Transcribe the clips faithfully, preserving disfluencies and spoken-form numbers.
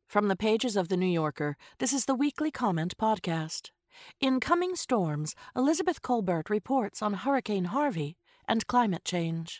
From the pages of The New Yorker, this is the Weekly Comment podcast. In Coming Storms, Elizabeth Colbert reports on Hurricane Harvey and climate change.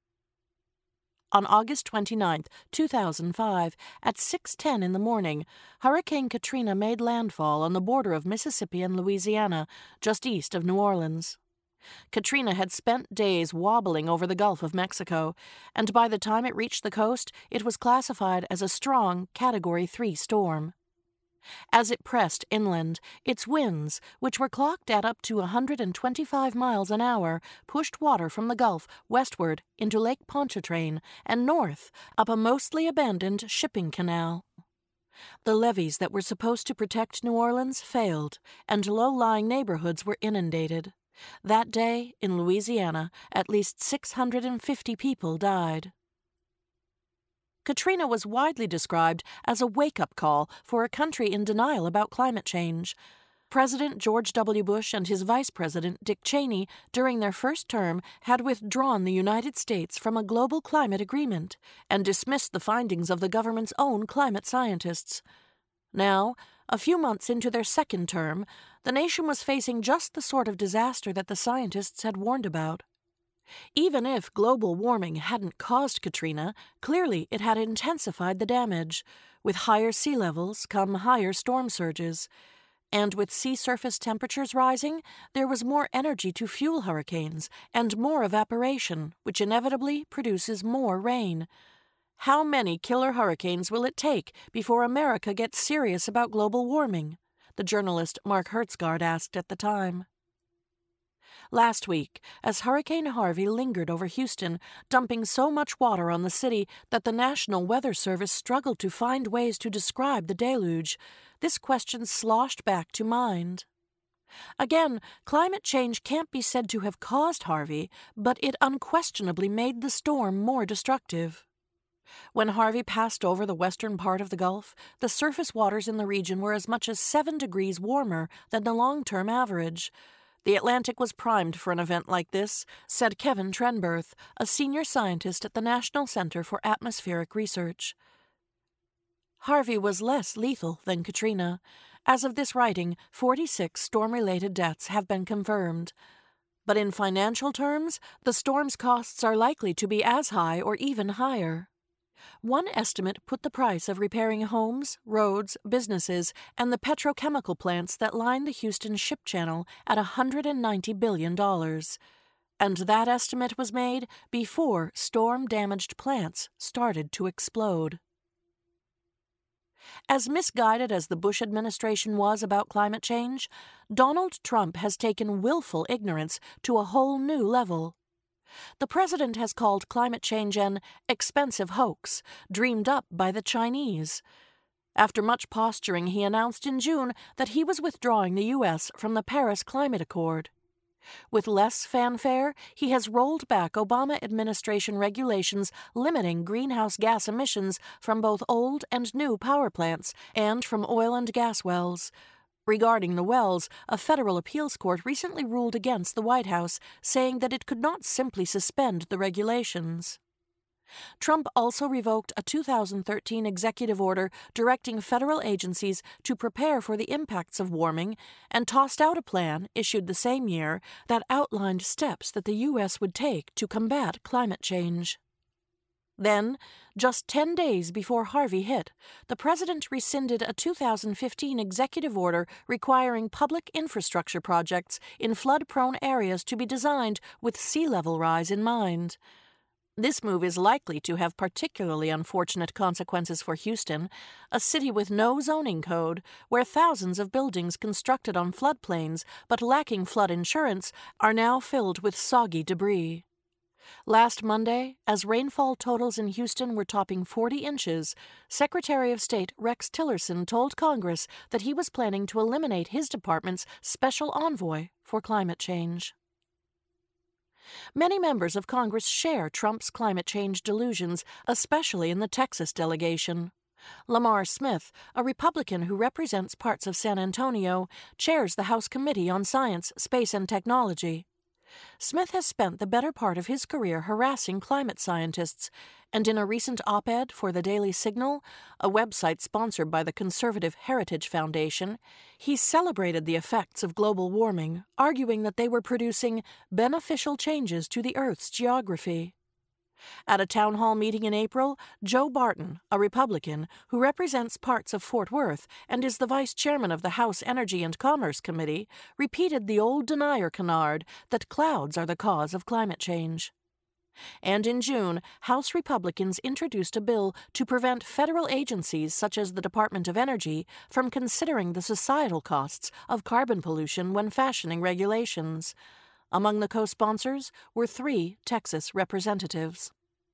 On August twenty-ninth, two thousand five, at six ten in the morning, Hurricane Katrina made landfall on the border of Mississippi and Louisiana, just east of New Orleans. Katrina had spent days wobbling over the Gulf of Mexico, and by the time it reached the coast, it was classified as a strong Category three storm. As it pressed inland, its winds, which were clocked at up to one hundred twenty-five miles an hour, pushed water from the Gulf westward into Lake Pontchartrain and north up a mostly abandoned shipping canal. The levees that were supposed to protect New Orleans failed, and low-lying neighborhoods were inundated. That day, in Louisiana, at least six hundred fifty people died. Katrina was widely described as a wake-up call for a country in denial about climate change. President George W. Bush and his Vice President Dick Cheney, during their first term, had withdrawn the United States from a global climate agreement and dismissed the findings of the government's own climate scientists. Now, a few months into their second term, the nation was facing just the sort of disaster that the scientists had warned about. Even if global warming hadn't caused Katrina, clearly it had intensified the damage. With higher sea levels come higher storm surges. And with sea surface temperatures rising, there was more energy to fuel hurricanes and more evaporation, which inevitably produces more rain. How many killer hurricanes will it take before America gets serious about global warming? The journalist Mark Hertsgaard asked at the time. Last week, as Hurricane Harvey lingered over Houston, dumping so much water on the city that the National Weather Service struggled to find ways to describe the deluge, this question sloshed back to mind. Again, climate change can't be said to have caused Harvey, but it unquestionably made the storm more destructive. When Harvey passed over the western part of the Gulf, the surface waters in the region were as much as seven degrees warmer than the long-term average. The Atlantic was primed for an event like this, said Kevin Trenberth, a senior scientist at the National Center for Atmospheric Research. Harvey was less lethal than Katrina. As of this writing, forty-six storm-related deaths have been confirmed. But in financial terms, the storm's costs are likely to be as high or even higher. One estimate put the price of repairing homes, roads, businesses, and the petrochemical plants that line the Houston Ship Channel at one hundred ninety billion dollars. And that estimate was made before storm-damaged plants started to explode. As misguided as the Bush administration was about climate change, Donald Trump has taken willful ignorance to a whole new level. The president has called climate change an expensive hoax, dreamed up by the Chinese. After much posturing, he announced in June that he was withdrawing the U S from the Paris Climate Accord. With less fanfare, he has rolled back Obama administration regulations limiting greenhouse gas emissions from both old and new power plants and from oil and gas wells. Regarding the wells, a federal appeals court recently ruled against the White House, saying that it could not simply suspend the regulations. Trump also revoked a two thousand thirteen executive order directing federal agencies to prepare for the impacts of warming and tossed out a plan, issued the same year, that outlined steps that the U S would take to combat climate change. Then, just ten days before Harvey hit, the president rescinded a two thousand fifteen executive order requiring public infrastructure projects in flood-prone areas to be designed with sea level rise in mind. This move is likely to have particularly unfortunate consequences for Houston, a city with no zoning code, where thousands of buildings constructed on floodplains but lacking flood insurance are now filled with soggy debris. Last Monday, as rainfall totals in Houston were topping forty inches, Secretary of State Rex Tillerson told Congress that he was planning to eliminate his department's special envoy for climate change. Many members of Congress share Trump's climate change delusions, especially in the Texas delegation. Lamar Smith, a Republican who represents parts of San Antonio, chairs the House Committee on Science, Space, and Technology. Smith has spent the better part of his career harassing climate scientists, and in a recent op-ed for the Daily Signal, a website sponsored by the conservative Heritage Foundation, he celebrated the effects of global warming, arguing that they were producing beneficial changes to the Earth's geography. At a town hall meeting in April, Joe Barton, a Republican who represents parts of Fort Worth and is the vice chairman of the House Energy and Commerce Committee, repeated the old denier canard that clouds are the cause of climate change. And in June, House Republicans introduced a bill to prevent federal agencies such as the Department of Energy from considering the societal costs of carbon pollution when fashioning regulations. Among the co-sponsors were three Texas representatives.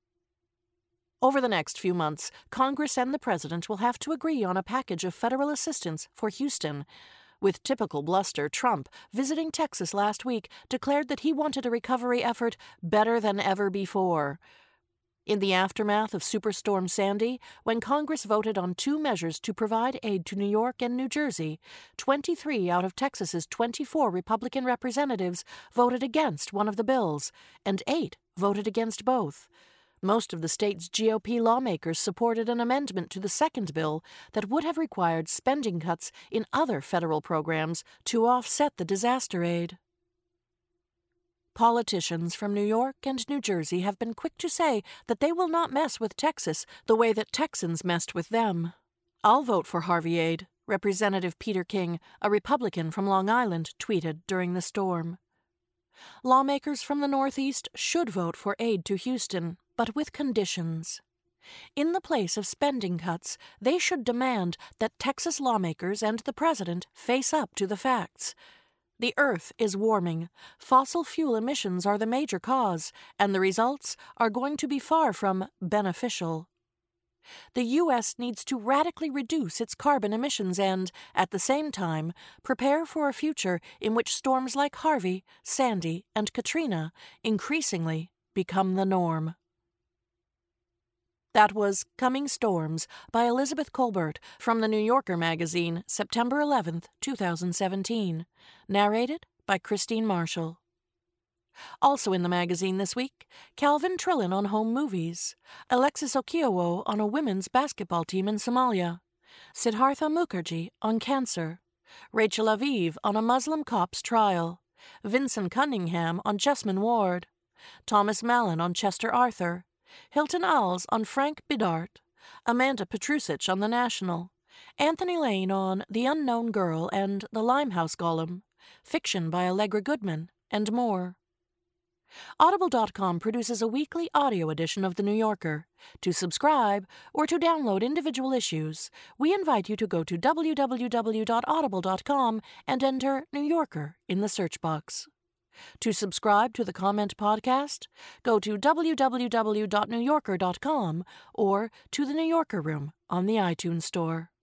Over the next few months, Congress and the President will have to agree on a package of federal assistance for Houston. With typical bluster, Trump, visiting Texas last week, declared that he wanted a recovery effort better than ever before. In the aftermath of Superstorm Sandy, when Congress voted on two measures to provide aid to New York and New Jersey, twenty-three out of Texas's twenty-four Republican representatives voted against one of the bills, and eight voted against both. Most of the state's G O P lawmakers supported an amendment to the second bill that would have required spending cuts in other federal programs to offset the disaster aid. Politicians from New York and New Jersey have been quick to say that they will not mess with Texas the way that Texans messed with them. "I'll vote for Harvey aid," Representative Peter King, a Republican from Long Island, tweeted during the storm. Lawmakers from the Northeast should vote for aid to Houston, but with conditions. In the place of spending cuts, they should demand that Texas lawmakers and the president face up to the facts. The Earth is warming. Fossil fuel emissions are the major cause, and the results are going to be far from beneficial. The U S needs to radically reduce its carbon emissions and, at the same time, prepare for a future in which storms like Harvey, Sandy, and Katrina increasingly become the norm. That was Coming Storms by Elizabeth Colbert from The New Yorker magazine, September eleventh, two thousand seventeen. Narrated by Christine Marshall. Also in the magazine this week, Calvin Trillin on home movies, Alexis Okiowo on a women's basketball team in Somalia, Siddhartha Mukherjee on cancer, Rachel Aviv on a Muslim cop's trial, Vincent Cunningham on Jessamine Ward, Thomas Mallon on Chester Arthur, Hilton Als on Frank Bidart, Amanda Petrusic on The National, Anthony Lane on The Unknown Girl and The Limehouse Golem, fiction by Allegra Goodman, and more. Audible dot com produces a weekly audio edition of The New Yorker. To subscribe or to download individual issues, we invite you to go to w w w dot audible dot com and enter New Yorker in the search box. To subscribe to the Comment Podcast, go to w w w dot new yorker dot com or to the New Yorker Room on the iTunes Store.